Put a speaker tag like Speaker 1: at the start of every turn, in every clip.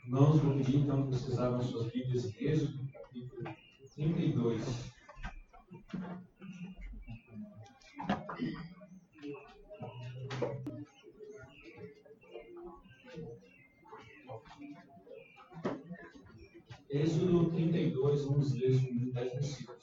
Speaker 1: Irmãos, vou pedir então que vocês abram suas Bíblias em Êxodo, capítulo 32. Êxodo 32, vamos ler os primeiros 10 versículos.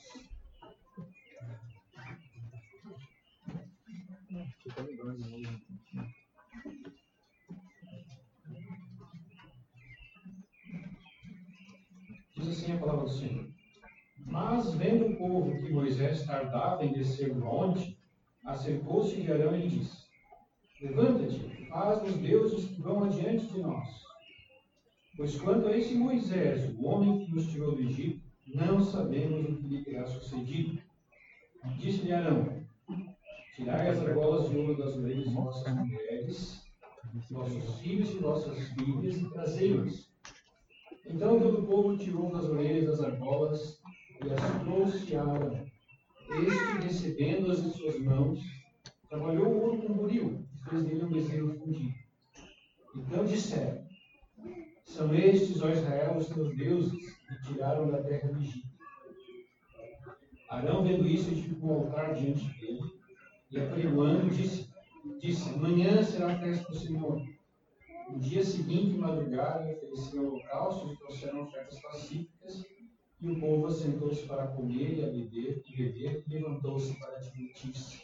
Speaker 1: Diz assim a palavra do Senhor. Mas, vendo o povo que Moisés tardava em descer do monte, acercou-se de Arão e lhe disse: Levanta-te, faz-nos deuses que vão adiante de nós. Pois quanto a esse Moisés, o homem que nos tirou do Egito, não sabemos o que lhe terá sucedido. Disse-lhe Arão: Tirai as argolas de ouro das orelhas de vossas mulheres, vossos filhos e vossas filhas, e trazei-os. Então todo o povo tirou das orelhas as argolas e as trouxe a Arão. Este, recebendo-as em suas mãos, trabalhou o ouro com buril e fez dele um bezerro fundido. Então disseram: São estes, ó Israel, os teus deuses, que tiraram da terra do Egito. Arão, vendo isso, edificou um altar diante dele, e apregoando, disse: Amanhã será a festa do Senhor. No dia seguinte, madrugaram, ofereceram holocaustos e trouxeram ofertas pacíficas, e o povo assentou-se para comer e a beber, e levantou-se para divertir-se.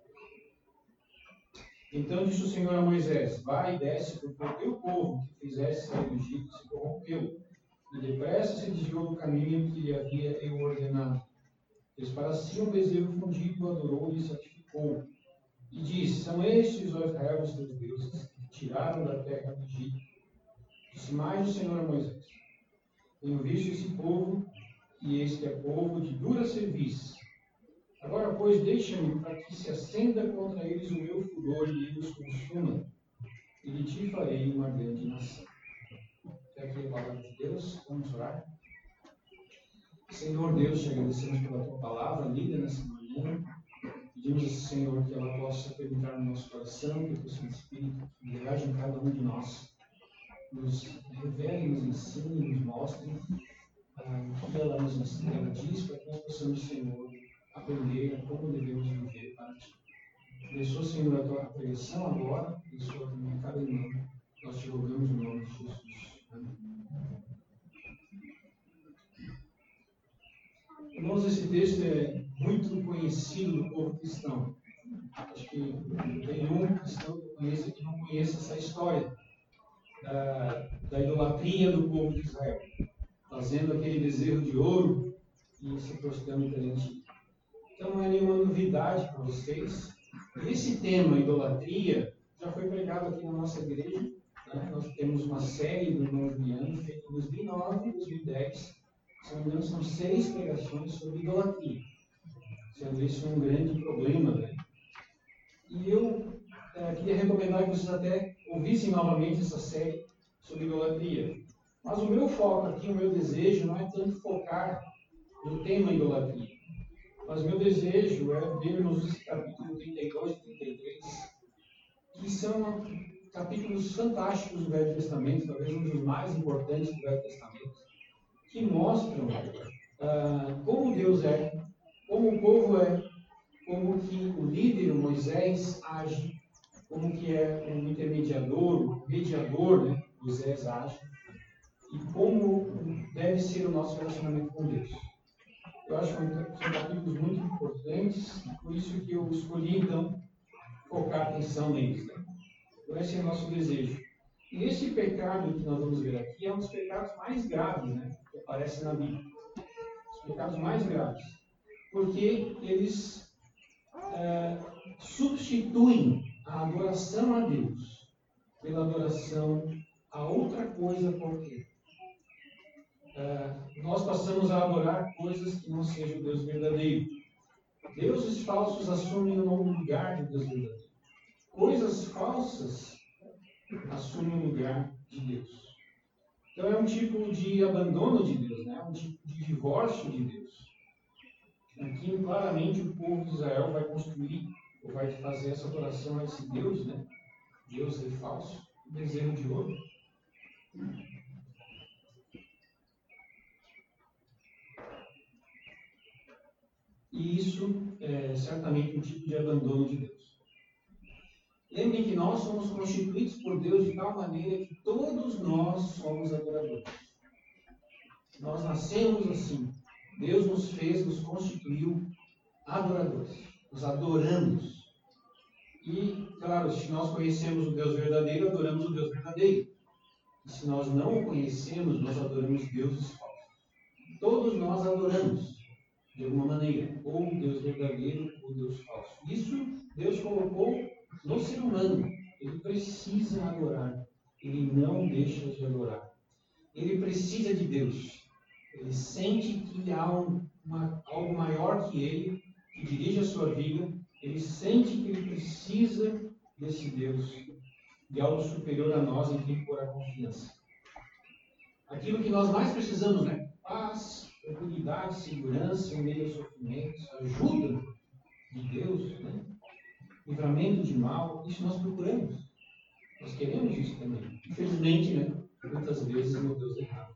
Speaker 1: Então disse o Senhor a Moisés: Vai e desce, porque o teu povo que fizeste sair do Egito se corrompeu, e depressa se desviou do caminho que lhe havia eu ordenado. Fez para si um bezerro fundido, adorou e sacrificou. E disse: São estes, ó Israel, os teus deuses, que tiraram da terra do Egito. Disse mais o Senhor a Moisés: Tenho visto esse povo, e este é povo de dura serviço. Agora, pois, deixa-me para que se acenda contra eles o meu furor e ele os consuma, e de ti farei uma grande nação. Até aqui a palavra de Deus. Vamos orar. Senhor Deus, te agradecemos pela tua palavra lida nessa manhã. Pedimos, Senhor, que ela possa penetrar no nosso coração, que o teu Santo Espírito viaje em cada um de nós, nos revele, nos ensine, nos mostre o que ela diz, para que nós possamos, Senhor, aprender como devemos viver para ti. Abençoa, Senhor, a tua pregação agora, abençoa também cada irmão. Nós te rogamos no nome de Jesus. Amém. Irmãos, esse texto é muito conhecido do povo cristão. Acho que tem um cristão que eu conheço que não conhece essa história da idolatria do povo de Israel, fazendo aquele bezerro de ouro e se prostrando perante. Então não é nenhuma novidade para vocês. Esse tema, idolatria, já foi pregado aqui na nossa igreja. Né? Nós temos uma série do irmão Juliano, feita em 2009 e 2010. Se não me engano, são 6 pregações sobre idolatria. Sendo isso um grande problema, né? E eu queria recomendar que vocês até ouvissem novamente essa série sobre idolatria. Mas o meu foco aqui, o meu desejo, não é tanto focar no tema idolatria. Mas o meu desejo é vermos esse capítulo 32 e 33, que são capítulos fantásticos do Velho Testamento, talvez um dos mais importantes do Velho Testamento, que mostram como Deus é, como o povo é, como que o líder, o Moisés, age, como que é o intermediador, o mediador, né, Moisés age, e como deve ser o nosso relacionamento com Deus. Eu acho que são capítulos muito importantes, por isso que eu escolhi, então, focar atenção neles. Né? Então, esse é o nosso desejo. E esse pecado que nós vamos ver aqui é um dos pecados mais graves, né, que aparecem na Bíblia. Os pecados mais graves. Porque eles substituem a adoração a Deus pela adoração a outra coisa qualquer. Nós passamos a adorar coisas que não sejam o Deus verdadeiro. Deuses falsos assumem o lugar de Deus verdadeiro. Coisas falsas assumem o lugar de Deus. Então é um tipo de abandono de Deus, né? Um tipo de divórcio de Deus. Aqui claramente o povo de Israel vai construir, ou vai fazer essa adoração a esse Deus, né? Deus é falso, bezerro de ouro. E isso é certamente um tipo de abandono de Deus. Lembrem que nós somos constituídos por Deus de tal maneira que todos nós somos adoradores. Nós nascemos assim. Deus nos fez, nos constituiu adoradores. Nos adoramos. E, claro, se nós conhecemos o Deus verdadeiro, adoramos o Deus verdadeiro. E se nós não o conhecemos, nós adoramos deuses falsos. Todos nós adoramos, de alguma maneira, ou o Deus verdadeiro ou o Deus falso. Isso Deus colocou no ser humano. Ele precisa adorar. Ele não deixa de adorar. Ele precisa de Deus. Ele sente que há algo maior que ele, que dirige a sua vida. Ele sente que ele precisa desse Deus, de algo superior a nós em quem pôr a confiança. Aquilo que nós mais precisamos, né? Paz, tranquilidade, segurança, em meio ao sofrimento, ajuda de Deus, né? Livramento de mal, isso nós procuramos. Nós queremos isso também. Infelizmente, né? Muitas vezes meu Deus errado.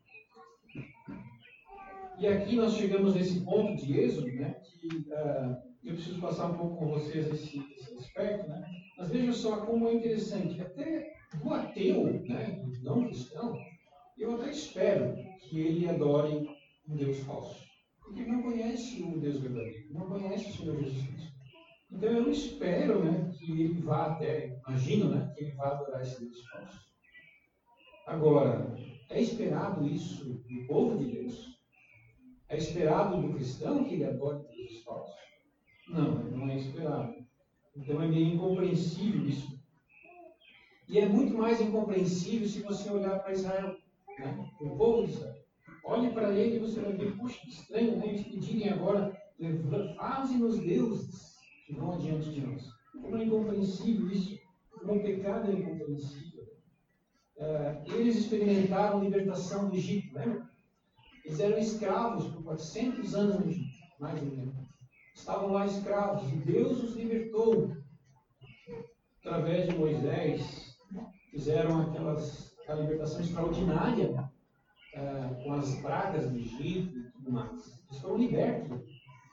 Speaker 1: E aqui nós chegamos nesse ponto de Êxodo, né? Que eu preciso passar um pouco com vocês esse aspecto, né? Mas veja só como é interessante. Até do ateu, né? Do não cristão, eu até espero que ele adore um Deus falso. Porque ele não conhece o Deus verdadeiro, não conhece o Senhor Jesus Cristo. Então eu espero, né, que ele vá até, imagino, né, que ele vá adorar esse Deus falso. Agora, é esperado isso do povo de Deus? É esperado do cristão que ele adore deuses falsos? Não, não é esperado. Então é meio incompreensível isso. E é muito mais incompreensível se você olhar para Israel, né, o povo de Israel. Olhe para ele e você vai ver, puxa, que estranho, né, eles pedirem agora, faze-nos deuses que vão adiante de nós. Como é incompreensível isso, como o pecado é incompreensível. Eles experimentaram libertação do Egito, lembra? Eles eram escravos por 400 anos no Egito, mais ou menos. Estavam lá escravos e Deus os libertou. Através de Moisés, fizeram aquela libertação extraordinária com as pragas do Egito e tudo mais. Eles foram libertos.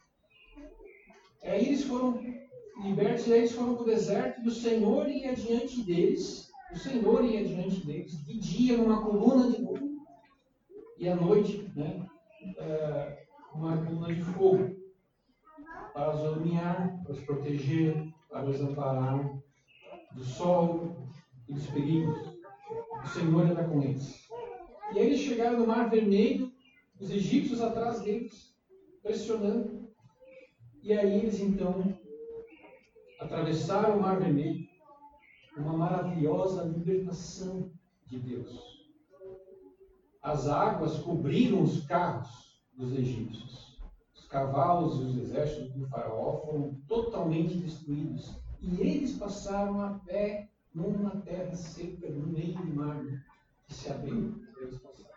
Speaker 1: Aí eles foram libertos e aí eles foram para o deserto e o Senhor ia adiante deles. O Senhor ia adiante deles de dia numa coluna de fogo e à noite, né, uma coluna de fogo para os iluminar, para os proteger, para os amparar do sol e dos perigos. O Senhor era com eles. E aí eles chegaram no Mar Vermelho, os egípcios atrás deles, pressionando. E aí eles então atravessaram o Mar Vermelho, uma maravilhosa libertação de Deus. As águas cobriram os carros dos egípcios. Os cavalos e os exércitos do faraó foram totalmente destruídos. E eles passaram a pé numa terra seca, no meio do mar, que se abriu para eles passarem.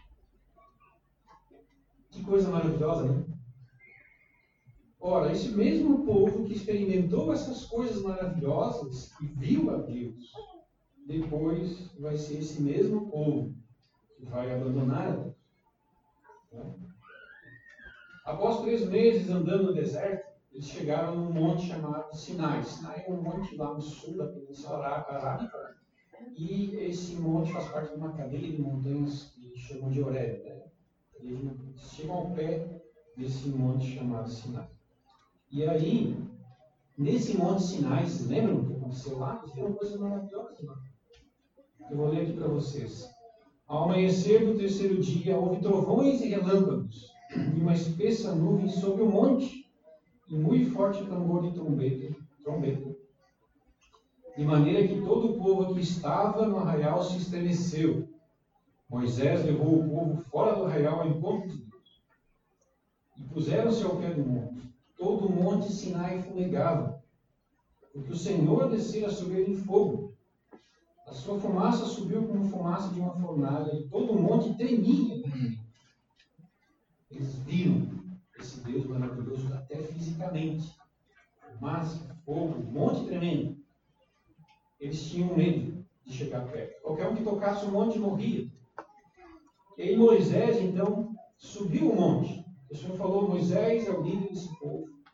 Speaker 1: Que coisa maravilhosa, né? Ora, esse mesmo povo que experimentou essas coisas maravilhosas e viu a Deus, depois vai ser esse mesmo povo que vai abandonar a Deus. Após 3 meses andando no deserto, eles chegaram num monte chamado Sinai. Sinai é um monte lá no sul da Península Arábica, e esse monte faz parte de uma cadeia de montanhas que chamam de Horeb. Né? Eles chegam ao pé desse monte chamado Sinai. E aí, nesse monte Sinai, vocês lembram o que aconteceu lá? Eles viram coisas maravilhosas lá. Eu vou ler aqui para vocês. Ao amanhecer do 3º dia, houve trovões e relâmpagos, e uma espessa nuvem sobre o monte, e muito forte tambor de trombeta, de maneira que todo o povo que estava no arraial se estremeceu. Moisés levou o povo fora do arraial ao encontro de Deus, e puseram-se ao pé do monte. Todo o monte Sinai fumegava, porque o Senhor descera sobre ele em fogo. A sua fumaça subiu como fumaça de uma fornalha, e todo o monte tremia. Eles viram esse Deus maravilhoso até fisicamente. Fumaça, fogo, um monte tremendo. Eles tinham medo de chegar perto. Qualquer um que tocasse o monte morria. E aí Moisés, então, subiu o monte. O Senhor falou: Moisés é o líder desse povo.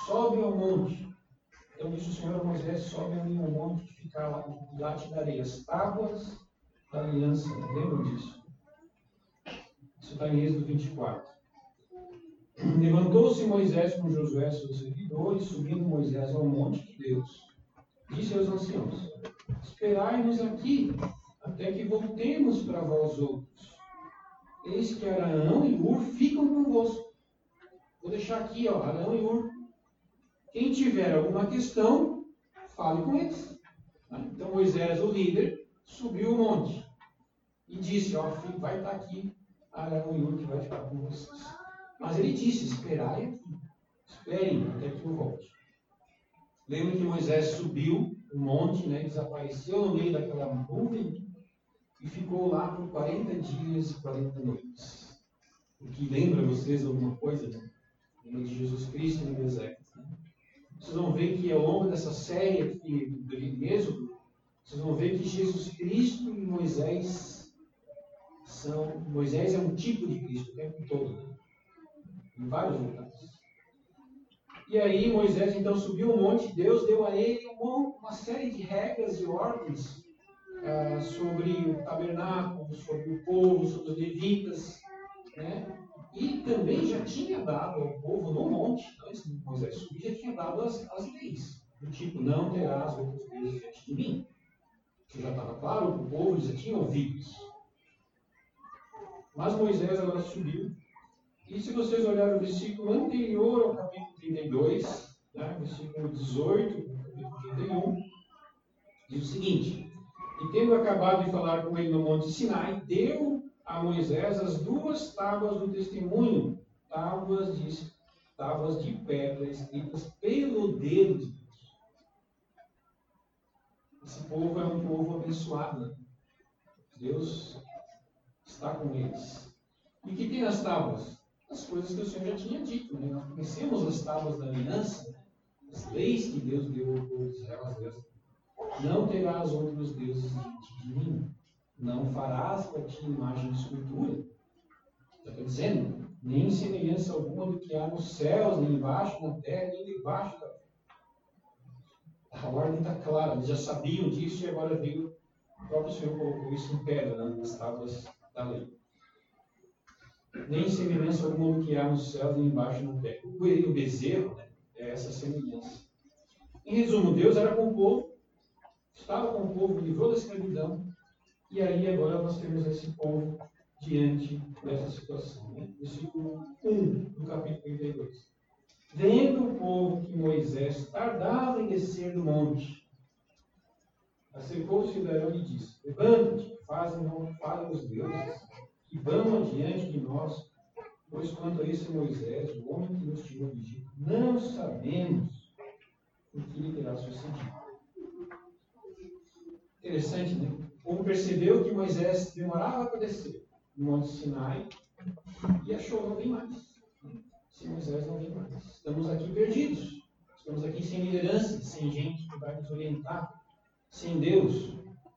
Speaker 1: sobe ao monte. Então disse o Senhor a Moisés, sobe a mim ao monte que fica lá, e lá te darei as tábuas da aliança. Lembram disso? Isso está em Êxodo 24. Levantou-se Moisés com Josué, seu servidor, e subindo Moisés ao monte de Deus, disse aos anciãos: esperai-nos aqui, até que voltemos para vós outros. Eis que Arão e Hur ficam convosco. Vou deixar aqui, Arão e Hur. Quem tiver alguma questão, fale com eles. Então Moisés, o líder, subiu o monte e disse: vai estar aqui Arão e Hur que vai ficar com vocês. Mas ele disse: esperai aqui, esperem até que eu volte. Lembra que Moisés subiu o monte, desapareceu no meio daquela nuvem e ficou lá por 40 dias e 40 noites. O que lembra vocês alguma coisa? Lembra de Jesus Cristo no deserto. Vocês vão ver que ao longo dessa série aqui do Êxodo, vocês vão ver que Jesus Cristo e Moisés é um tipo de Cristo o tempo todo, em vários lugares. E aí Moisés então subiu o monte, Deus deu a ele uma série de regras e ordens sobre o tabernáculo, sobre o povo, sobre os levitas, E também já tinha dado ao povo no monte, antes de Moisés subir, já tinha dado as leis, do tipo: não terás outros deuses diante de mim. Isso já estava claro para o povo, eles já tinham ouvido isso. Mas Moisés agora subiu. E se vocês olharem o versículo anterior ao capítulo 32, versículo 18, capítulo 31, diz o seguinte: e tendo acabado de falar com ele no monte Sinai, deu a Moisés as 2 tábuas do testemunho, tábuas de pedra escritas pelo dedo de Deus. Esse povo é um povo abençoado. Deus está com eles. E que tem as tábuas? As coisas que o Senhor já tinha dito. Nós conhecemos as tábuas da aliança, as leis que Deus deu ao povo de Israel. Não terás outros deuses diante de mim. Não farás para ti imagem de escultura. Está dizendo, nem semelhança alguma do que há nos céus, nem embaixo na terra, nem debaixo da terra. A ordem está clara, eles já sabiam disso e agora veio, o próprio Senhor colocou isso em pedra, nas tábuas da lei. Nem semelhança alguma do que há nos céus, nem embaixo na terra. O bezerro é essa semelhança. Em resumo, Deus era com o povo, estava com o povo, livrou da escravidão, e aí agora nós temos esse povo diante dessa situação. Versículo 1 do capítulo 32. Vendo o povo que Moisés tardava em descer do monte, acercou-se de Arão e disse: levanta-te, fale os deuses, que vão adiante de nós, pois quanto a esse Moisés, o homem que nos tirou do Egito, não sabemos o que lhe terá sucedido. Interessante, O povo percebeu que Moisés demorava para descer no Monte Sinai e achou: não vem mais. Se Moisés não vem mais. Estamos aqui perdidos. Estamos aqui sem liderança, sem gente que vai nos orientar, sem Deus.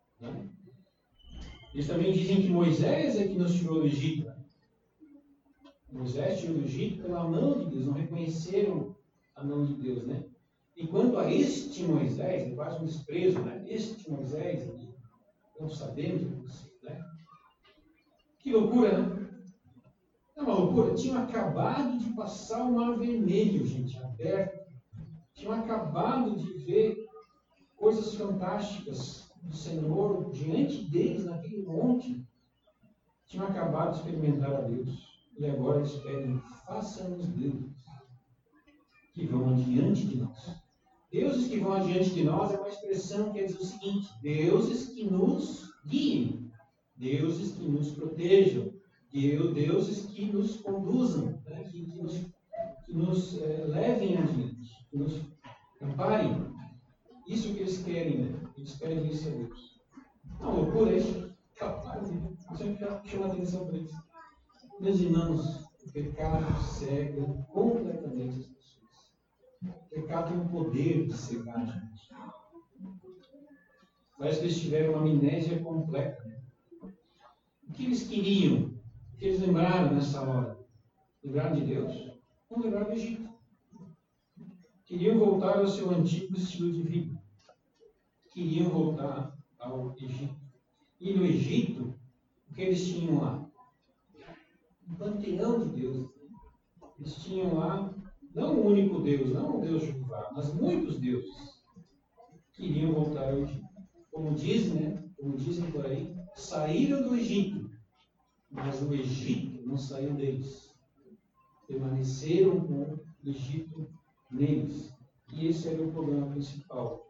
Speaker 1: Eles também dizem que Moisés é que nos tirou do Egito. Moisés tirou do Egito pela mão de Deus. Não reconheceram a mão de Deus, E quanto a este Moisés, é quase um desprezo, Este Moisés, não sabemos o que você, Que loucura, É uma loucura. Tinham acabado de passar o Mar Vermelho, gente, aberto. Tinham acabado de ver coisas fantásticas do Senhor diante deles, naquele monte. Tinham acabado de experimentar a Deus. E agora eles pedem: faça-nos deuses que vão adiante de nós. Deuses que vão adiante de nós é uma expressão que quer dizer o seguinte: deuses que nos guiem, deuses que nos protejam, deuses que nos conduzam, que nos levem adiante, que nos amparem. Isso que eles querem, Eles pedem isso a Deus. Uma loucura isso. Capaz, eu sempre chamo a atenção para isso. Meus irmãos, o pecado cega completamente as pessoas. O pecado tem o poder de cegar a gente. Parece que eles tiveram uma amnésia completa. O que eles queriam? O que eles lembraram nessa hora? Lembraram de Deus? Não lembraram do Egito. Queriam voltar ao seu antigo estilo de vida. Queriam voltar ao Egito. E no Egito, o que eles tinham lá? Um panteão de deuses. Eles tinham lá, não um único Deus, não um Deus Jeová, mas muitos deuses. Queriam voltar ao Egito. Como dizem por aí, saíram do Egito, mas o Egito não saiu deles. Permaneceram com o Egito neles. E esse era o problema principal.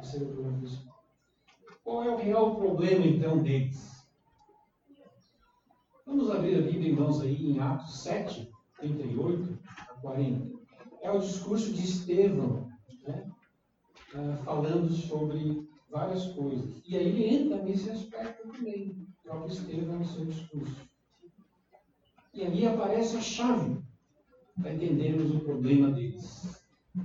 Speaker 1: Qual é o real problema, então, deles? Vamos abrir a Bíblia, irmãos, aí em Atos 7, 38 a 40. É o discurso de Estevão, né? Falando sobre várias coisas. E aí ele entra nesse aspecto também, o próprio Estevão no seu discurso. E ali aparece a chave para entendermos o problema deles.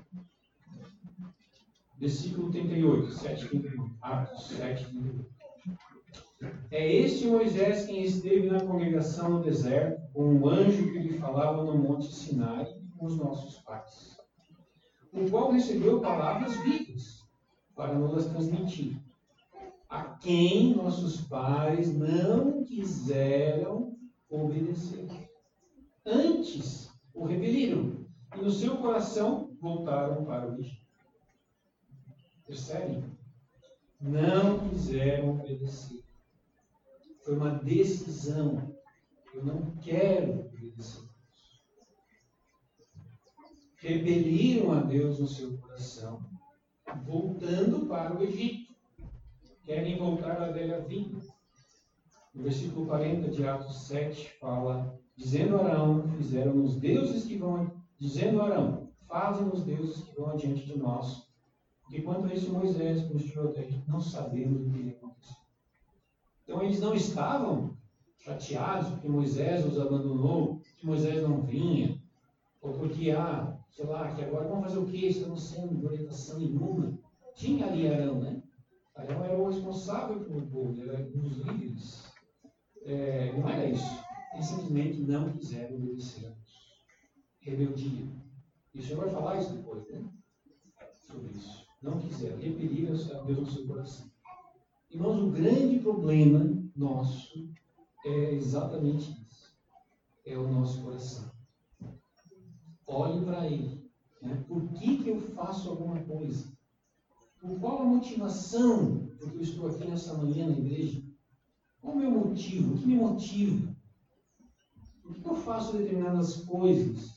Speaker 1: Versículo 38, 7:38. Atos 7:38. É este Moisés quem esteve na congregação no deserto, com o anjo que lhe falava no monte Sinai e com os nossos pais, o qual recebeu palavras vivas para nos transmitir, a quem nossos pais não quiseram obedecer. Antes o repeliram e no seu coração voltaram para o Egito. Percebem? Não quiseram obedecer. Foi uma decisão. Eu não quero obedecer. Rebeliram a Deus no seu coração, voltando para o Egito. Querem voltar à velha vida. No versículo 40 de Atos 7 fala, dizendo Arão, fizeram-nos deuses que vão, dizendo Arão, fazem-nos deuses que vão adiante de nós. E quanto a isso Moisés nos tirou daí, não sabemos o que ia acontecer. Então eles não estavam chateados porque Moisés os abandonou, que Moisés não vinha, ou porque, que agora vamos fazer o quê? Estamos sendo orientação nenhuma. Tinha ali Arão, né? Arão era o responsável pelo povo, era um dos líderes. Não era isso. Eles simplesmente não quiseram obedecer a Deus. Rebeldia. E o Senhor vai falar isso depois, né? Sobre isso. Não quiseram, repeliram a Deus no seu coração. Irmãos, o grande problema nosso é exatamente isso. É o nosso coração. Olhe para ele. Né? Por que eu faço alguma coisa? Por qual a motivação porque eu estou aqui nessa manhã na igreja? Qual o meu motivo? O que me motiva? Por que eu faço determinadas coisas?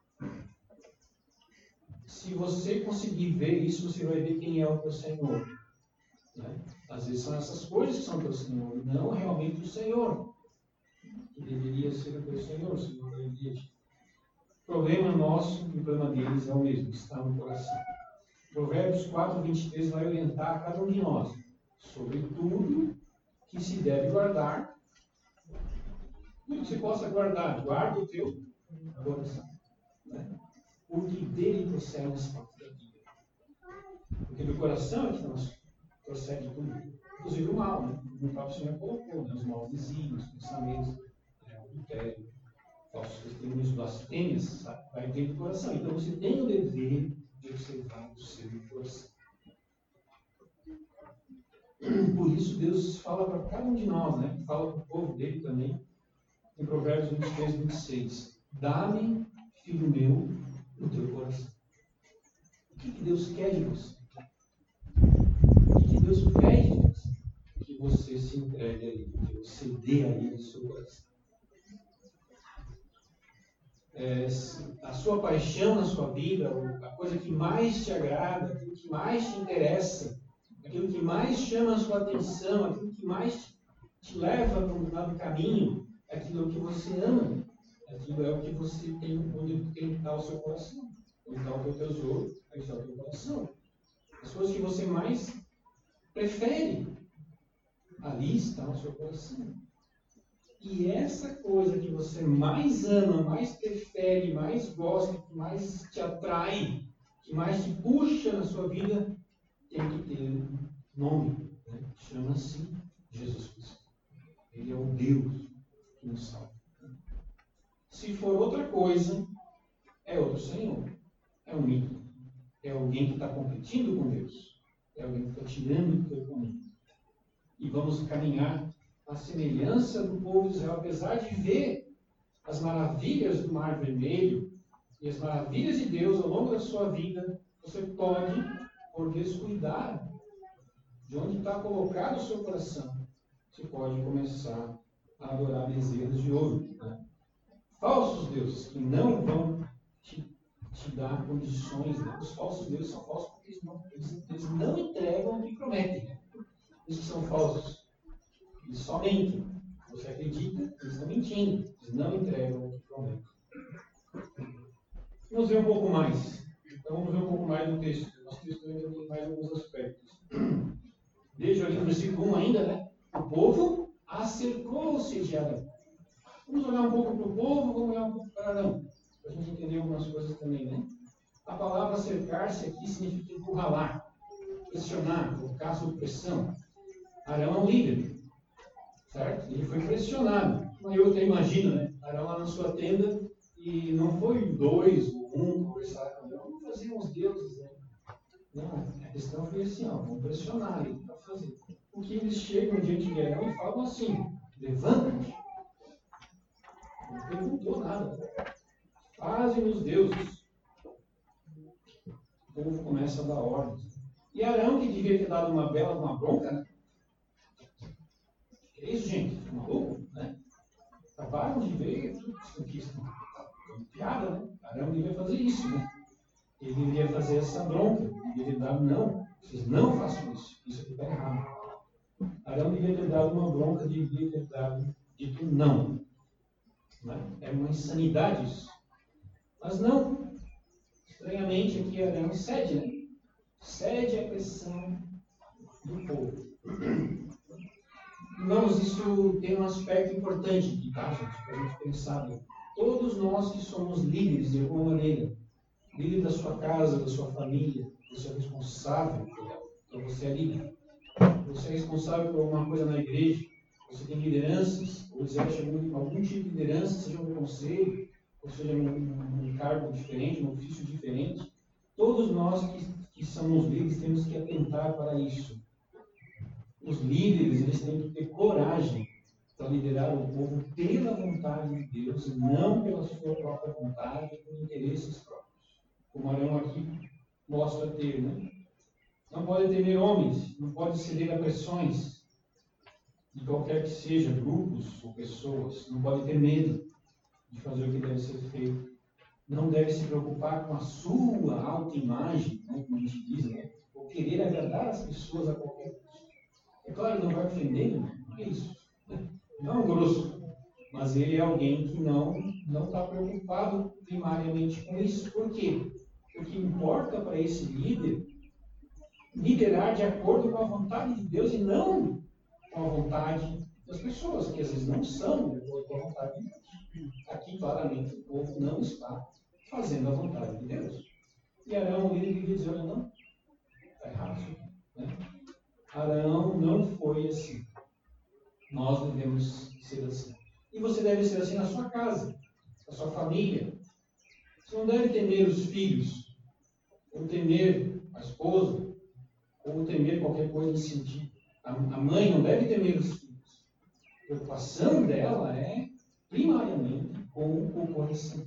Speaker 1: Se você conseguir ver isso, você vai ver quem é o teu Senhor. Né? Às vezes são essas coisas que são o teu Senhor, não realmente o Senhor, que deveria ser o teu Senhor, o Senhor da igreja. O problema nosso e o problema deles é o mesmo, está no coração. Provérbios 4:23 vai orientar a cada um de nós sobre tudo que se deve guardar. Tudo que você possa guardar, guarda o teu coração. Né? Porque dele procede as fontes da vida. Porque do coração é que nós procede tudo. Inclusive o mal, né? O próprio Senhor colocou, né? Os maus desígnios, pensamentos, adultério, falsos testemunhos, blasfêmias, vai dentro do coração. Então você tem o dever de observar o seu coração. Por isso Deus fala para cada um de nós, né? Fala para o povo dele também, em Provérbios 23:26. Dá-me, filho meu, o teu coração. O que Deus quer de você? O que Deus pede de você? Que você se entregue a Ele, que você dê a Ele o seu coração. A sua paixão na sua vida, a coisa que mais te agrada, aquilo que mais te interessa, aquilo que mais chama a sua atenção, aquilo que mais te leva para um determinado caminho, aquilo é o que você ama, aquilo é o que você tem, onde tem que estar o seu coração. Onde está o teu tesouro, aí está o teu coração. As coisas que você mais prefere, ali está o seu coração. E essa coisa que você mais ama, mais prefere, mais gosta, que mais te atrai, que mais te puxa na sua vida, tem que ter um nome. Né? Chama-se Jesus Cristo. Ele é o Deus que nos salva. Se for outra coisa, é outro Senhor. É um ídolo. É alguém que está competindo com Deus. É alguém que está tirando do teu caminho. E vamos caminhar à semelhança do povo de Israel, apesar de ver as maravilhas do Mar Vermelho e as maravilhas de Deus ao longo da sua vida, você pode, por descuidar de onde está colocado o seu coração, você pode começar a adorar bezerros de ouro. Né? Falsos deuses que não vão te dar condições. Né? Os falsos deuses são falsos porque eles não entregam o que prometem. Eles são falsos. Eles só mentem. Você acredita, eles estão mentindo. Eles não entregam o que prometem. Vamos ver um pouco mais. Então vamos ver um pouco mais do texto. Nosso texto ainda tem mais alguns aspectos. Veja ali no versículo 1 ainda, né? O povo acercou-se de Arão. Vamos olhar um pouco para o povo, vamos olhar um pouco para Arão. Para a gente entender algumas coisas também, né? A palavra cercar-se aqui significa encurralar, pressionar, colocar sob pressão. Arão é um líder, certo? Ele foi pressionado. Eu até imagino, né? Arão lá na sua tenda e não foi dois ou um conversar com ele. Vamos fazer uns deuses, né? Não, a questão foi assim, ó, vamos pressionar ele para fazer. Porque eles chegam diante de Arão e falam assim, levanta-te. Não perguntou nada. Fazem os deuses. O povo começa a dar ordens. E Arão, que devia ter dado uma bronca, né? Que é isso, gente? Tá maluco, né? Acabaram de ver tudo que isso piada, né? Arão devia fazer isso, né? Ele deveria fazer essa bronca. Ele deveria dar, não, vocês não façam isso. Isso aqui está errado. Arão devia ter dado uma bronca, devia ter dito não. Né? É uma insanidade isso. Mas não. Estranhamente aqui Arão cede, né? Cede à pressão do povo. Irmãos, isso tem um aspecto importante aqui, tá, gente? Para a gente pensar. Né? Todos nós que somos líderes de alguma maneira, líder da sua casa, da sua família, você é responsável por ela. Então você é líder. Você é responsável por alguma coisa na igreja, você tem lideranças, ou exerce algum tipo de liderança, seja um conselho, ou seja um cargo diferente, um ofício diferente. Todos nós que somos líderes temos que atentar para isso. Os líderes, eles têm que ter coragem para liderar o povo pela vontade de Deus, não pela sua própria vontade, por interesses próprios. Como Arão aqui mostra ter, né? Não pode temer homens, não pode ceder a pressões de qualquer que seja, grupos ou pessoas. Não pode ter medo de fazer o que deve ser feito. Não deve se preocupar com a sua autoimagem, né, como a gente diz, né, ou querer agradar as pessoas a qualquer custo. É claro, não vai ofender, né? Não é isso. Né? Não é um grosso, mas ele é alguém que não está preocupado primariamente com isso. Por quê? O que importa para esse líder liderar de acordo com a vontade de Deus e não com a vontade das pessoas, que às vezes não são de acordo com a vontade de Deus. Aqui, claramente, o povo não está fazendo a vontade de Deus. E Arão, ele devia dizer, olha, não, está errado isso. Né? Arão não foi assim. Nós devemos ser assim. E você deve ser assim na sua casa, na sua família. Você não deve temer os filhos, ou temer a esposa, ou temer qualquer coisa nesse sentido. A mãe não deve temer os filhos. A preocupação dela é, primariamente, com o coração,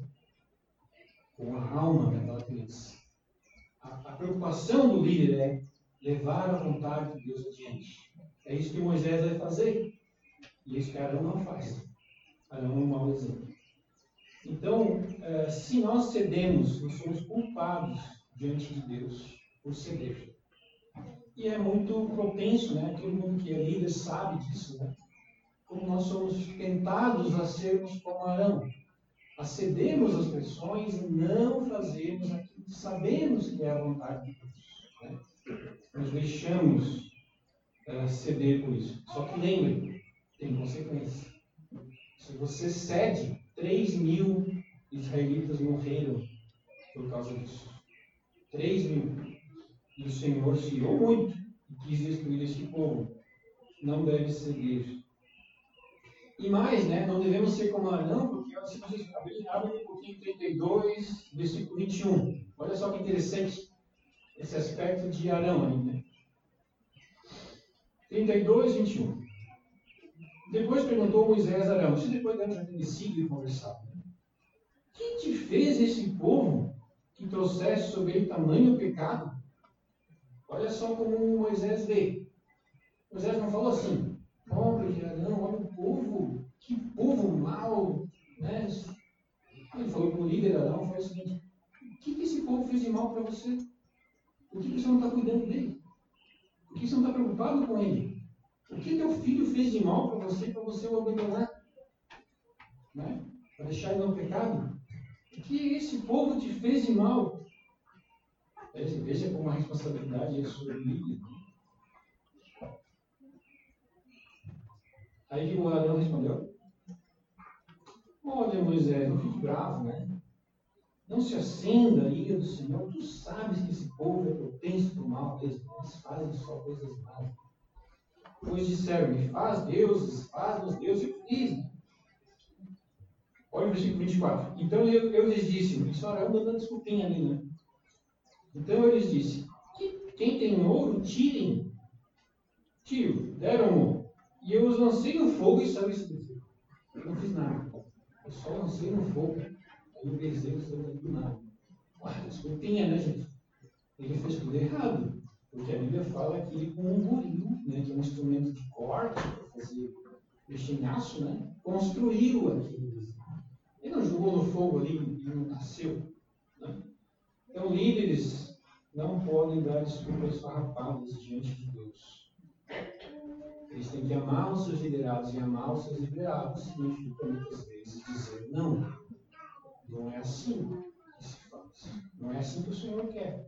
Speaker 1: com a alma daquela criança. A preocupação do líder é levar a vontade de Deus adiante. É isso que Moisés vai fazer. E isso que Arão não faz. Arão é um mau exemplo. Então, se nós cedemos, nós somos culpados diante de Deus por ceder. E é muito propenso, né? Todo mundo que é líder sabe disso, né? Como nós somos tentados a sermos como Arão, a cedermos às pressões e não fazermos aquilo que sabemos que é a vontade de Deus. Né? Nos deixamos ceder por isso. Só que lembre, tem consequência. Se você cede, 3.000 israelitas morreram por causa disso. 3.000. E o Senhor se irou muito e quis destruir este povo. Não deve ceder. E mais, né? Não devemos ser como Arão, porque se vocês abrem um pouquinho 32, versículo 21. Olha só que interessante. esse aspecto de Arão aí, né? 32, 21. Depois perguntou Moisés a Arão, isso depois devem já ter descido e conversado. Né? Quem te fez esse povo que trouxeste sobre ele tamanho pecado? Olha só como Moisés vê. Moisés não falou assim, pobre Arão, olha o povo, que povo mau, né? Ele falou para o líder Arão, falou o seguinte, o que esse povo fez de mal para você? Por que você não está cuidando dele? Por que você não está preocupado com ele? O que teu filho fez de mal para você o abandonar? Né? Para deixar ele no pecado? O que esse povo te fez de mal? Veja como a responsabilidade é sobre o líder. Aí que o Arão respondeu, olha Moisés, não fique bravo, né? Não se acenda a ira do Senhor, tu sabes que esse povo é propenso para o mal mesmo, eles fazem só coisas más. Pois disseram-me, faz deuses, faz-nos deuses, eu fiz. Né? Olha o versículo 24. Então eu lhes disse, isso Arão dando desculpinha ali, né? Então eu lhes disse, quem tem ouro, tirem. Tiro, deram-mo. E eu os lancei no fogo e saiu esse bezerro. Eu não fiz nada. Eu só lancei no fogo. Aí o bezerro saiu do nada. Desculpinha, né, gente? Ele fez tudo errado. Porque a Bíblia fala que ele com um buril, né, que é um instrumento de corte, para fazer pechinhaço, né, construiu aquilo. Ele não jogou no fogo ali e não nasceu. Né? Então, líderes não podem dar desculpas farrapadas diante de Deus. Eles têm que amar os seus liderados, e amar os seus liderados significa muitas vezes dizer não. Não é assim que se faz. Não é assim que o Senhor quer.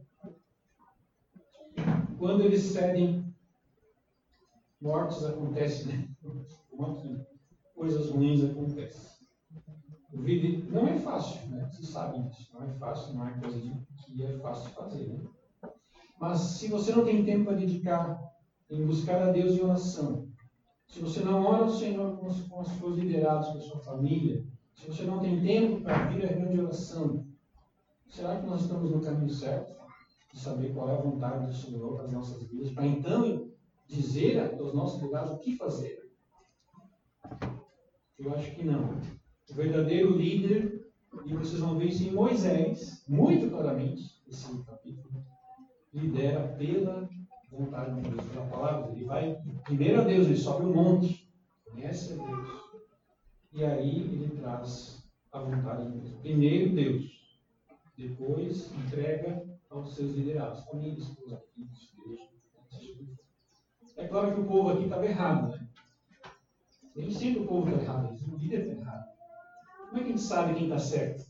Speaker 1: Quando eles cedem, mortes acontecem, né? Como aqui, coisas ruins acontecem. Não é fácil, né? Vocês sabem disso. Não é fácil, não é coisa que é fácil de fazer, né? Mas se você não tem tempo para dedicar em buscar a Deus em oração, se você não ora ao Senhor com os seus liderados, com a sua família, se você não tem tempo para vir à reunião de oração, será que nós estamos no caminho certo? De saber qual é a vontade do Senhor para as nossas vidas, para então dizer aos nossos liderados o que fazer? Eu acho que não. O verdadeiro líder, e vocês vão ver isso em Moisés, muito claramente, esse capítulo, lidera pela vontade de Deus, pela palavra. Ele vai primeiro a Deus, ele sobe o monte, conhece a Deus, e aí ele traz a vontade de Deus. Primeiro Deus, depois entrega aos seus liderados, família, esposa, filhos, igreja. É claro que o povo aqui estava errado, né? Nem sempre o povo está errado, o líder está errado. Como é que a gente sabe quem está certo?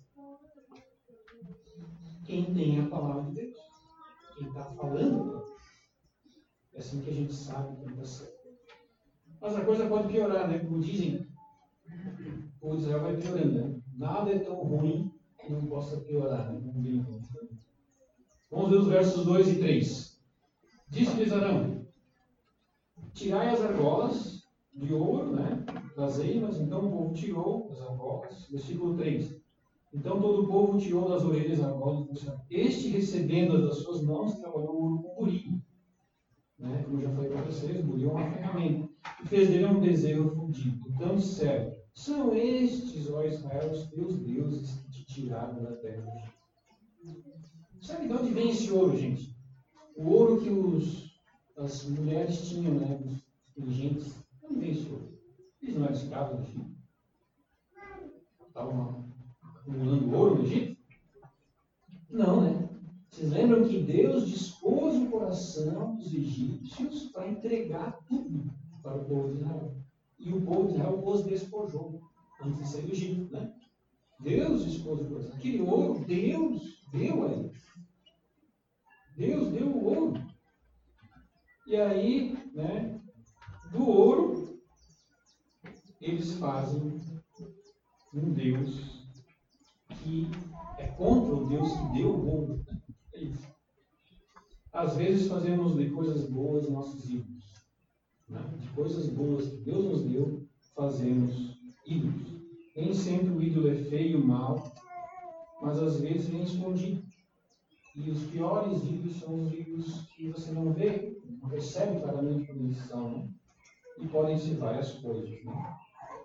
Speaker 1: Quem tem a palavra de Deus. Quem está falando. É assim que a gente sabe quem está certo. Mas a coisa pode piorar, né? Como dizem, o povo de Israel vai piorando, né? Nada é tão ruim que não possa piorar, né? Vamos ver os versos 2 e 3. Disse-lhes Arão, tirai as argolas de ouro, né? Das eimas. Então o povo tirou as argolas. Versículo 3. Então todo o povo tirou das orelhas as argolas. Este, recebendo-as das suas mãos, trabalhou o ouro com buril. Né? Como eu já falei para vocês, buril é uma ferramenta. E fez dele um bezerro fundido. Então disseram, são estes, ó Israel, os teus deuses que te tiraram da terra do Egito. Sabe de onde vem esse ouro, gente? O ouro que as mulheres tinham, né? Os dirigentes. De onde vem esse ouro? Eles não eram escravos do Egito? Estavam acumulando ouro no Egito? Não, né? Vocês lembram que Deus dispôs o coração dos egípcios para entregar tudo para o povo de Israel. E o povo de Israel os despojou antes de sair do Egito, né? Deus dispôs o coração. Aquele ouro, Deus deu a eles. Deus deu o ouro. E aí, né, do ouro, eles fazem um Deus que é contra o Deus que deu o ouro. É isso. Às vezes fazemos de coisas boas nossos ídolos. Né? De coisas boas que Deus nos deu, fazemos ídolos. Nem sempre o ídolo é feio, mau, mas às vezes vem escondido. E os piores ídolos são os ídolos que você não vê, não percebe claramente como eles são, né? E podem ser várias coisas, né?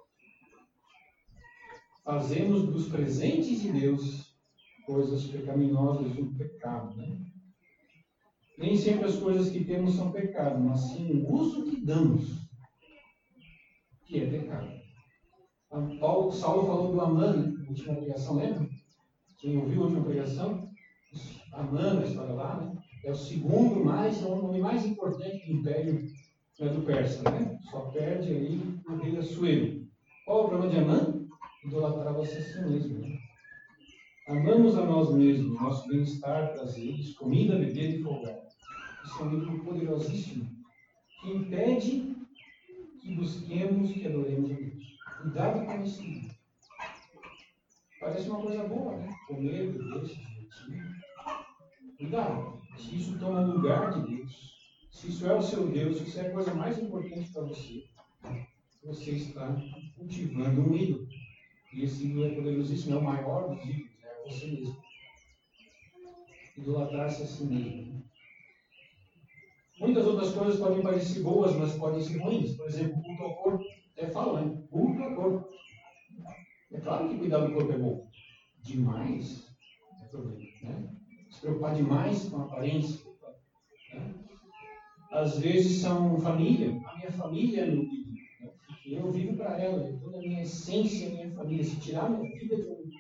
Speaker 1: Fazemos dos presentes de Deus coisas pecaminosas do pecado, né? Nem sempre as coisas que temos são pecado, mas sim o uso que damos, que é pecado. Saulo falou do Amã, né? Na última pregação, lembra? Quem ouviu a última pregação? Amã, a história lá, né? É o segundo mais, é o nome mais importante do Império, né, do Persa, né? Só perde aí o rei Assuero. Qual é o problema de Amã? Idolatrava-se a si mesmo, né? Amamos a nós mesmos, nosso bem-estar, prazeres, comida, bebida e folgar. Isso é um livro poderosíssimo que impede que busquemos, que adoremos a Deus. Cuidado com esse livro. Parece uma coisa boa, né? Comer, beber, se divertir. Cuidado. Se isso toma lugar de Deus, se isso é o seu Deus, se isso é a coisa mais importante para você, você está cultivando um ídolo. E esse ídolo é poderosíssimo, é o maior dos ídolos, é você mesmo. Idolatrar-se a si mesmo. Muitas outras coisas podem parecer boas, mas podem ser ruins. Por exemplo, culto ao corpo. Até fala, né? Culto ao corpo. É claro que cuidar do corpo é bom. Demais é problema, né? Se preocupar demais com a aparência. Né? Às vezes são família. A minha família é meu ídolo. Né? Eu vivo para ela. Toda a minha essência é minha família. Se tirar a minha vida,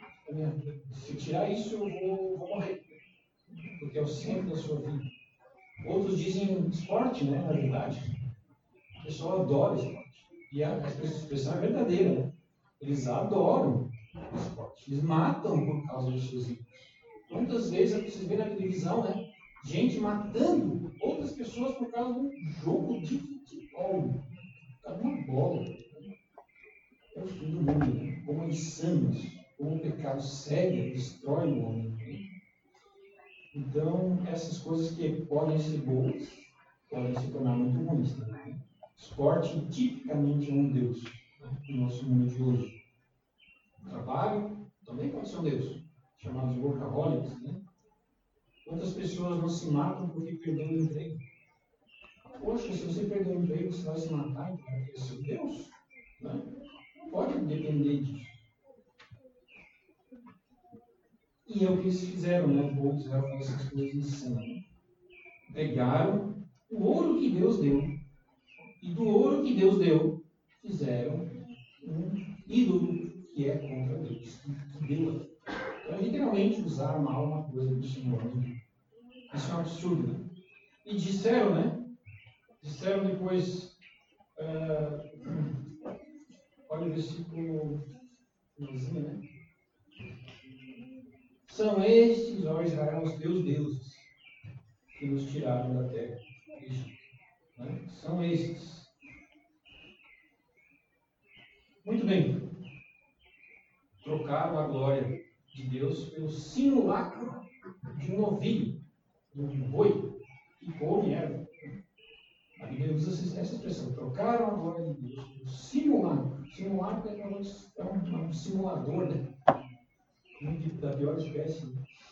Speaker 1: se tirar isso, eu vou morrer. Porque é o centro da sua vida. Outros dizem esporte, né? Na verdade. O pessoal adora esporte. E a expressão é verdadeira, né? Eles adoram o esporte. Eles matam por causa dos seus ídolos. Quantas vezes vocês vê na televisão, né? Gente matando outras pessoas por causa de um jogo de futebol. Por causa de uma bola. É o fim do mundo, né? Como insanos, como o pecado cega, destrói o homem. Né? Então, essas coisas que podem ser boas, podem se tornar muito ruins também. Né? Esporte tipicamente é um Deus, né? No nosso mundo de hoje. O trabalho também pode ser um Deus, chamados workaholics, né? Quantas pessoas não se matam porque perdeu o emprego? Poxa, se você perder o emprego, você vai se matar, então vai ter seu Deus? Né? Não pode depender disso. E é o que eles fizeram, né? O povo de Israel faz essas coisas insanas. Pegaram o ouro que Deus deu, e do ouro que Deus deu, fizeram um ídolo que é contra Deus, que deu. Então, literalmente, usar mal uma coisa do Senhor. Isso é um absurdo, né? E disseram, né? Disseram depois, olha o versículo, né? São estes, ó Israel, os teus deuses, que nos tiraram da terra. Né? São estes. Muito bem. Trocaram a glória de Deus pelo simulacro de um novilho, de um boi, que come erva. A Bíblia usa essa expressão. Trocaram a glória de Deus pelo simulacro. Simulacro é um simulador, né? Da pior espécie.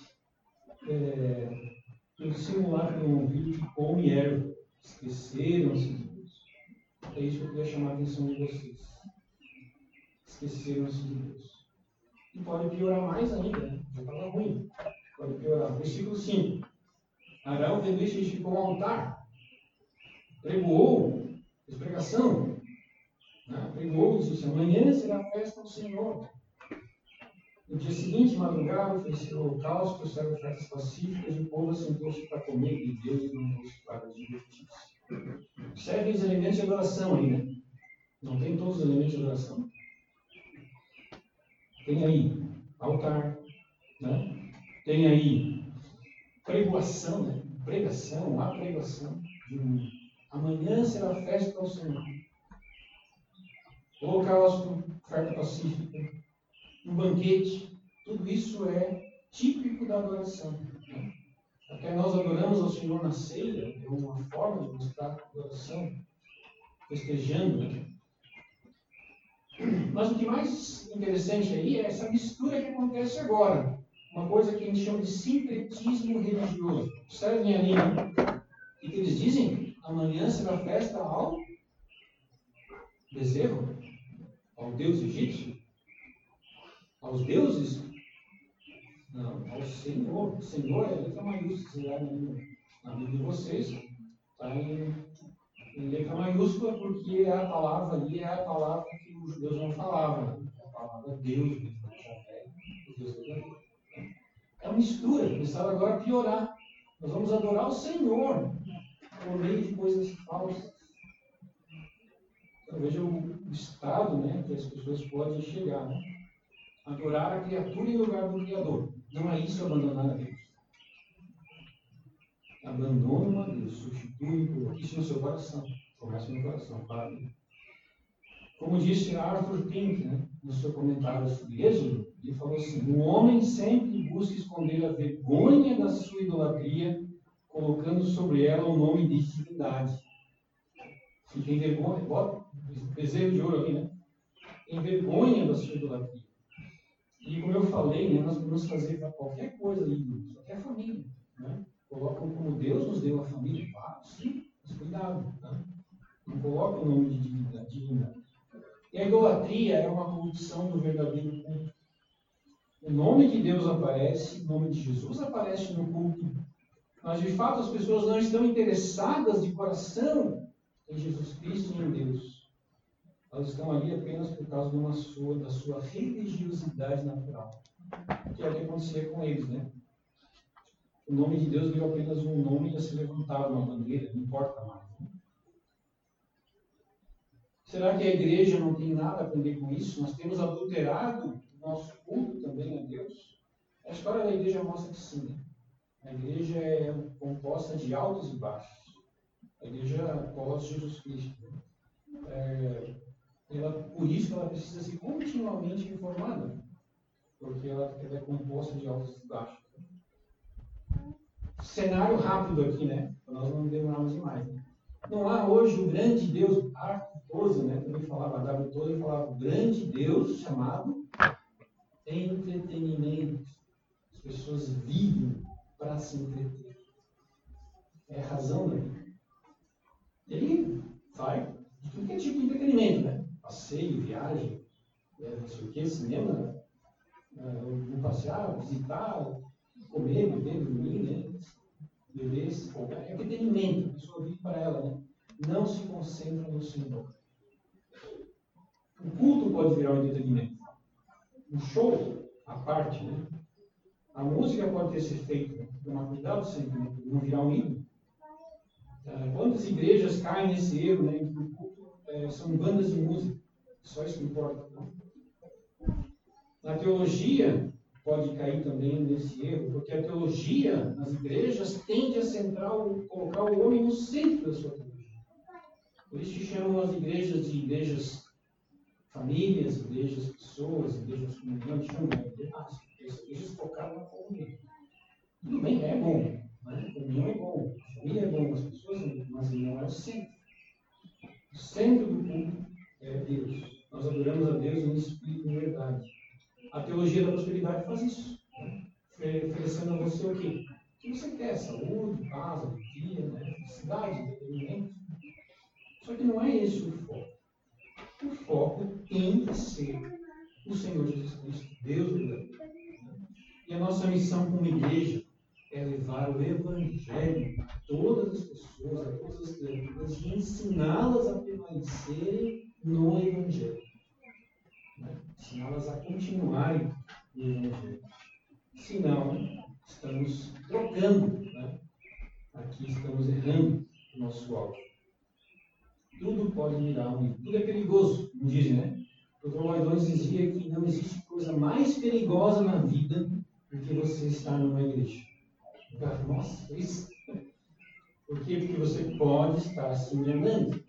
Speaker 1: Pelo simulacro de um novilho que come erva. Esqueceram-se de Deus. É isso que eu queria chamar a atenção de vocês. Esqueceram-se de Deus. E pode piorar mais ainda, né? Já estava ruim. Pode piorar. Versículo 5. Arão, vendo isso, edificou um altar. Pregoou, fez pregação. Né? Pregoou e disse: amanhã será a festa do Senhor. No dia seguinte, madrugada, ofereceu holocausto, trouxeram ofertas pacíficas e o povo assentou-se para comer e Deus levantou-se para divertir-se. Servem os elementos de adoração aí, né? Não tem todos os elementos de adoração? Tem aí altar, né? Tem aí pregoação, né? Pregação, a pregação de um. Amanhã será a festa ao Senhor. Holocausto, oferta pacífica, um banquete, tudo isso é típico da adoração. Né? Até nós adoramos ao Senhor na ceia, é uma forma de mostrar a adoração, festejando. Né? Mas o que mais interessante aí é essa mistura que acontece agora. uma coisa que a gente chama de sincretismo religioso. Observem ali, né? O que eles dizem? Amanhã será festa ao bezerro, ao deus egípcio, aos deuses. Não, ao Senhor. O Senhor é letra maiúscula, na Bíblia de vocês, está em letra maiúscula, porque a palavra ali é a palavra que os judeus não falavam, né? A palavra Deus, mesmo, Deus verdadeiro. É uma mistura, começaram agora a piorar. Nós vamos adorar o Senhor por meio de coisas falsas. Então veja o estado, né, que as pessoas podem chegar, né? Adorar a criatura em lugar do Criador. Não é isso abandonar a Deus. Abandona a Deus, substitui por isso no seu coração. Começa no coração, para. Como disse Arthur Pink, né, no seu comentário sobre Êxodo, ele falou assim: o homem sempre busca esconder a vergonha da sua idolatria, colocando sobre ela o nome de divindade. Se tem vergonha, bota bezerro de ouro aqui, né? Tem vergonha da sua idolatria. E como eu falei, né, nós podemos fazer qualquer coisa ídolo, qualquer família, né? Colocam como Deus nos deu a família, claro, sim, mas cuidado, tá? Não coloca o nome de divindade. E a idolatria é uma corrupção do verdadeiro culto. O nome de Deus aparece, o nome de Jesus aparece no culto, mas de fato as pessoas não estão interessadas de coração em Jesus Cristo e em Deus. Elas estão ali apenas por causa da sua religiosidade natural, que é o que acontecia com eles, né? O nome de Deus virou apenas um nome a se levantar uma bandeira, não importa mais. Né? Será que a igreja não tem nada a aprender com isso? Nós temos adulterado o nosso culto também a Deus? A história da igreja mostra que sim. Né? A igreja é composta de altos e baixos. A igreja pós-Jesus Cristo. Por isso ela precisa ser continuamente informada, porque ela é composta de altos e baixos. Cenário rápido aqui, né? Para nós não demorarmos demais. Né? Não há hoje um grande Deus, Arthur Tozer, né? Também falava, W. Tozer falava, um grande Deus chamado entretenimento. As pessoas vivem para se entreter. É a razão da vida. Ele vai de tudo que é tipo de entretenimento, né? Passeio, viagem, não sei o que, cinema, vou passear, visitar, comer, beber, dormir, né? Beber, é entretenimento, a pessoa vive para ela, né? Não se concentra no Senhor. O culto pode virar um entretenimento. Um show, à parte, né? A música pode ter esse efeito, né? Tomar cuidado sempre, né? Não virar um ídolo. Quantas igrejas caem nesse erro, né? Que o culto são bandas de música. Só isso que importa. Não? Na teologia, pode cair também nesse erro, porque a teologia nas igrejas tende a colocar o homem no centro da sua teologia. Por isso chamam as igrejas de igrejas famílias, igrejas pessoas, igrejas comunidades, chamam de igrejas focadas na comunhão. Tudo bem, é bom, né? Comunhão é bom, família é bom, as pessoas são bom, mas não é o centro. O centro do culto é Deus. Nós adoramos a Deus em espírito e em verdade. A teologia da prosperidade faz isso, né? Oferecendo a você o quê? O que você quer? Saúde, paz, alegria, né? Felicidade, entretenimento. Só que não é esse o foco. O foco tem que ser o Senhor Jesus Cristo, Deus verdadeiro. E a nossa missão como igreja é levar o Evangelho a todas as pessoas, a todas as criaturas, e ensiná-las a permanecerem no Evangelho. Ensiná-las a continuarem no Evangelho. Senão, estamos trocando, né? Aqui estamos errando o nosso alvo. Tudo pode virar um ídolo. Tudo é perigoso, como dizem, né? O Dr. Lloyd Jones dizia que não existe coisa mais perigosa na vida do que você estar numa igreja. Nossa, isso. Por quê? Porque você pode estar se enganando.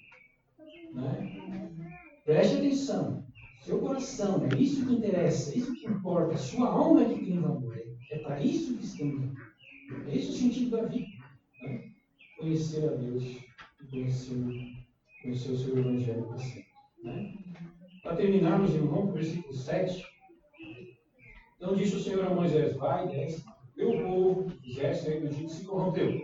Speaker 1: Né? Preste atenção. Seu coração, é isso que interessa, é isso que importa. A sua alma é que tem valor. É para isso que estamos aqui. É esse o sentido da vida. Né? Conhecer a Deus e conhecer o seu Evangelho para sempre. Né? Para terminarmos, vamos para o versículo 7. Então disse o Senhor a Moisés: vai, desce, meu povo fizesse sair do Egito se corrompeu.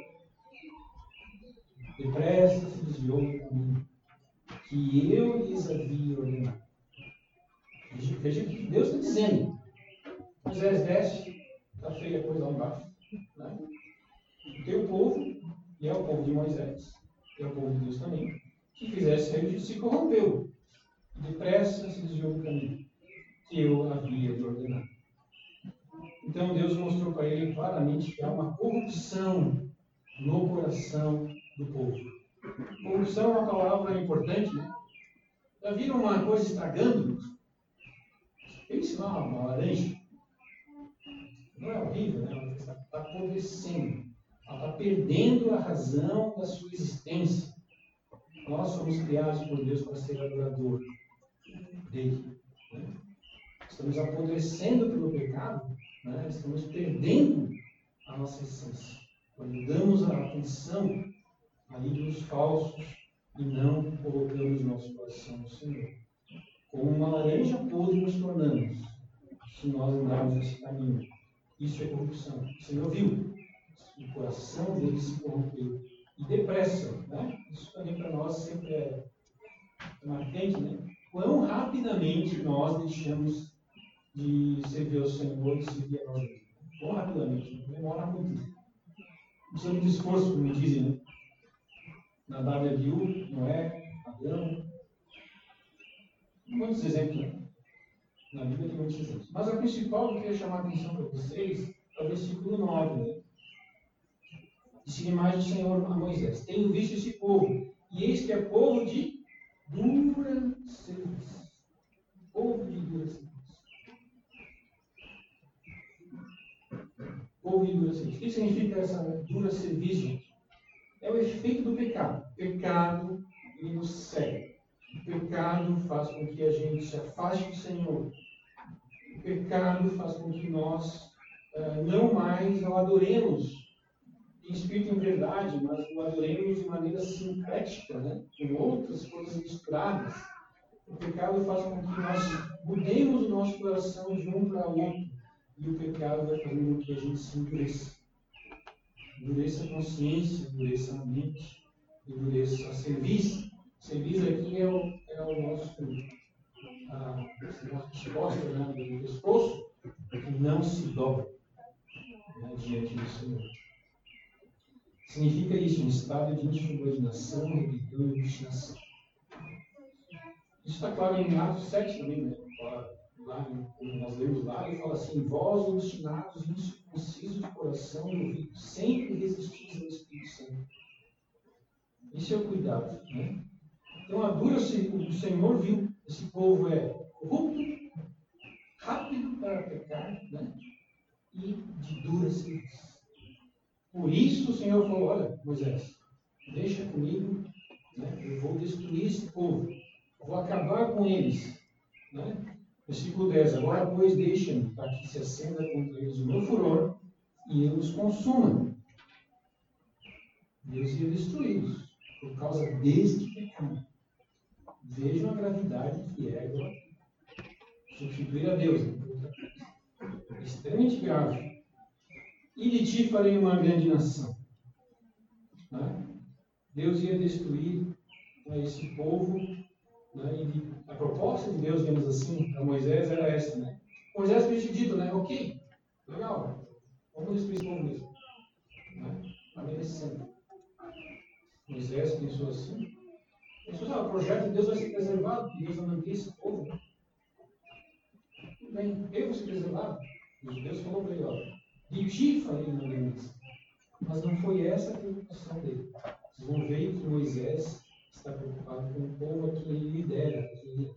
Speaker 1: Depressa se desviou do caminho que eu lhes havia ordenado. Veja o que Deus está dizendo. Moisés desce, está feia a coisa lá embaixo. Né? O teu povo, e é o povo de Moisés, e é o povo de Deus também, que fizesse sair do Egito se corrompeu. Depressa se desviou do caminho que eu havia de ordenar. Então Deus mostrou para ele claramente que há uma corrupção no coração do povo. Corrupção é uma palavra importante, né? Já viram uma coisa estragando? Pense lá, uma laranja. Não é horrível, né? Ela está apodrecendo. Ela está perdendo a razão da sua existência. Nós somos criados por Deus para ser adorador dele. Né? Estamos apodrecendo pelo pecado, né? Estamos perdendo a nossa essência. Quando damos a atenção a ídolos falsos e não colocamos nosso coração no Senhor. Como uma laranja podre nos tornamos, se nós andarmos nesse caminho. Isso é corrupção. O Senhor viu. O coração dele se corrompeu. E depressa, né? Isso também para nós sempre é marcante, né? Quão rapidamente nós deixamos de servir ao Senhor e servir a nós mesmos. Quão rapidamente. Não demora muito. Não precisa muito esforço, como dizem, né? Nadab e Abiú, Noé, Adão. Muitos exemplos, né? Na Bíblia tem muitos exemplos. Mas a principal que eu queria chamar a atenção para vocês é o versículo 9, né? Disse mais o Senhor a Moisés: tenho visto esse povo, e eis que é povo de dura serviço. Povo de dura serviço. Povo de dura serviço. O que significa essa dura serviço? É o efeito do pecado. O pecado, ele nos cega. O pecado faz com que a gente se afaste do Senhor. O pecado faz com que nós não mais o adoremos em espírito e em verdade, mas o adoremos de maneira sincrética, né? Com outras coisas misturadas. O pecado faz com que nós mudemos o nosso coração de um para outro. E o pecado vai fazendo com que a gente se endureça. Endureça a consciência, endureça a mente, endureça a cerviz. Cerviz aqui é o nosso resposta, né, do pescoço, que não se dobra, né, diante do Senhor. Significa isso, um estado de insubordinação, rebelião e obstinação. Isso está claro em Atos 7 também, né? Lá, como nós lemos lá, ele fala assim: vós obstinados e incircuncisos de coração e ouvido, sempre resistis ao Espírito Santo. Isso é o cuidado, né? Então, o Senhor viu, esse povo é corrupto, rápido para pecar, né? E de dura serviço. Por isso o Senhor falou: olha, Moisés, deixa comigo, né? Eu vou destruir esse povo, eu vou acabar com eles, né? Versículo 10: agora, pois, deixa-me para que se acenda contra eles o meu furor e eu os consuma. Deus ia destruí-los por causa deste pecado. Vejam a gravidade que é agora. Substituir a Deus, né? Extremamente grave. E de ti farei uma grande nação. Né? Deus ia destruir, né, esse povo. Né? E a proposta de Deus, digamos assim, para Moisés era essa. Né? Moisés tinha dito, né? Ok, legal, vamos destruir esse povo mesmo. Né? Está merecendo. Moisés pensou assim. Pensou, o projeto de Deus vai ser preservado, Deus vai manter esse povo. Tudo bem, eu vou ser preservado. Deus falou para ele: olha, de ti farei uma grande nação. Mas não foi essa a preocupação dele. Vocês vão ver que Moisés está preocupado com o povo a quem ele lidera.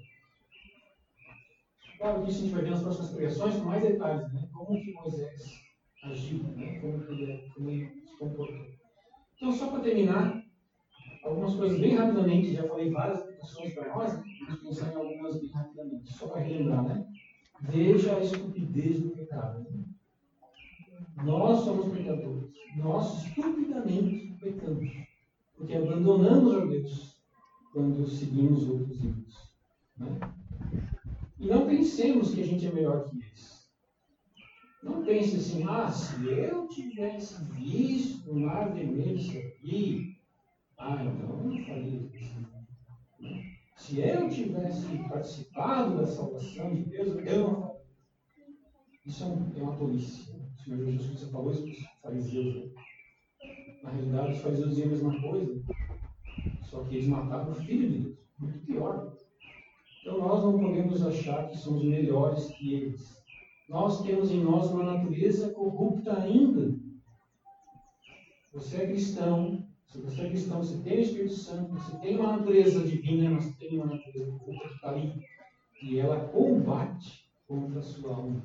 Speaker 1: Claro que isso a gente vai ver nas próximas pregações com mais detalhes, né? Como que Moisés agiu, né? Como ele se comportou. Então, só para terminar, algumas coisas bem rapidamente, já falei várias aplicações para nós, né? Vamos pensar em algumas bem rapidamente, só para relembrar, né? Veja a estupidez do pecado. Né? Nós somos pecadores. Nós estupidamente pecamos. Porque abandonamos a Deus quando seguimos outros ídolos. Né? E não pensemos que a gente é melhor que eles. Não pense assim, se eu tivesse visto o mar vermelho isso aqui, então eu não faria isso. Se eu tivesse participado da salvação de Deus, eu não faria. Isso é uma tolice. O Senhor Jesus Cristo falou isso para os fariseus. Né? Na realidade, os fariseus diziam a mesma coisa, só que eles mataram o Filho de Deus. Muito pior. Então nós não podemos achar que somos melhores que eles. Nós temos em nós uma natureza corrupta ainda. Você é cristão. Se você é cristão, você tem o Espírito Santo, você tem uma natureza divina, mas tem uma natureza corrupta que está ali. E ela combate contra a sua alma.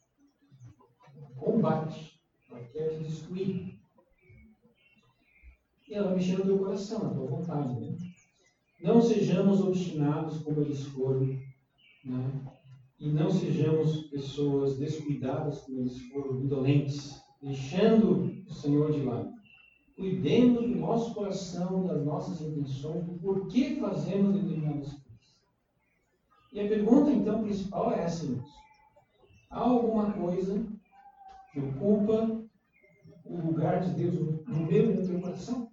Speaker 1: Combate. Ela quer te destruir. E ela mexe no teu coração, na tua vontade. Né? Não sejamos obstinados como eles foram. Né? E não sejamos pessoas descuidadas como eles foram, indolentes, deixando o Senhor de lado. Cuidemos do nosso coração, das nossas intenções, do porquê fazemos determinadas coisas. E a pergunta, então, principal é essa, irmãos. Há alguma coisa que ocupa o lugar de Deus no meu e no teu coração?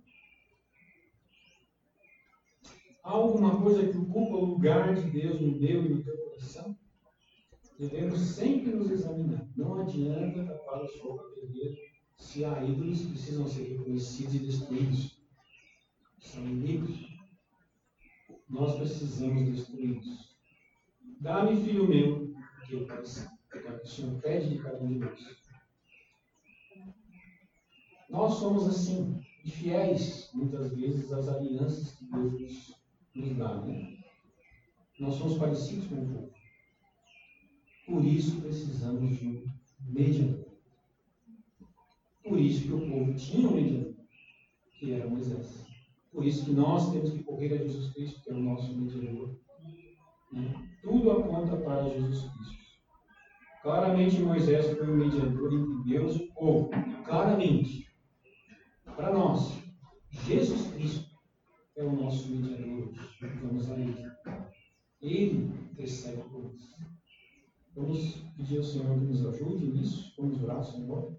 Speaker 1: Há alguma coisa que ocupa o lugar de Deus no meu e no teu coração? Devemos sempre nos examinar. Não adianta tapar o sol para perder. Se há ídolos, precisam ser reconhecidos e destruídos. São inimigos. Nós precisamos destruí-los. Dá-me, filho meu, o teu coração. O Senhor pede de cada um de nós. Nós somos assim, infiéis, muitas vezes, às alianças que Deus nos dá. Né? Nós somos parecidos com o povo. Por isso precisamos de um mediador. Por isso que o povo tinha um mediador, que era Moisés. Por isso que nós temos que correr a Jesus Cristo, que é o nosso mediador. Tudo aponta para Jesus Cristo. Claramente Moisés foi o mediador entre Deus e o povo. Claramente. Para nós, Jesus Cristo é o nosso mediador hoje. Vamos a Ele. Ele intercede por nós. Vamos pedir ao Senhor que nos ajude nisso. Vamos orar, Senhor.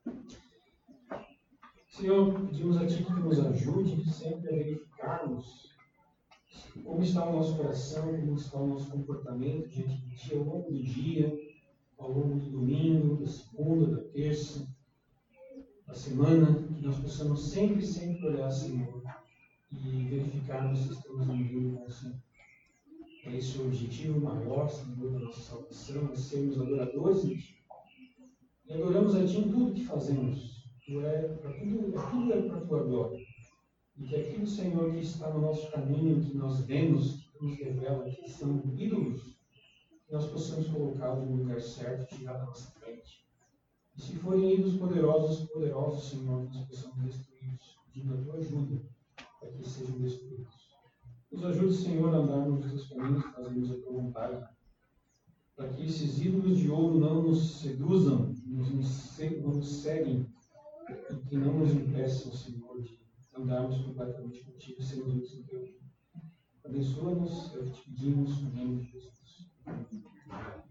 Speaker 1: Senhor, pedimos a Ti que nos ajude sempre a verificarmos como está o nosso coração, como está o nosso comportamento diante de Ti ao longo do dia, ao longo do domingo, da segunda, da terça, da semana, que nós possamos sempre olhar, Senhor, e verificarmos se estamos andando com o Senhor. É esse o objetivo maior, Senhor, da nossa salvação, é sermos adoradores de Ti. E adoramos a Ti em tudo que fazemos. Tudo é para a Tua glória. E que aquilo, Senhor, que está no nosso caminho, que nós vemos, que nos revela que são ídolos, que nós possamos colocá-los no lugar certo, tirar da nossa frente. E se forem ídolos poderosos, Senhor, que nós possamos destruí-los, pedindo a Tua ajuda, para que eles sejam destruídos. Nos ajude, Senhor, a andar nos Teus caminhos, fazermos a Tua vontade, para que esses ídolos de ouro não nos seduzam, não nos seguem, e que não nos impeçam, Senhor, de andarmos completamente contigo, sermos úteis no Teu reino. Abençoa-nos, é o que te pedimos, no nome de Jesus. Amém.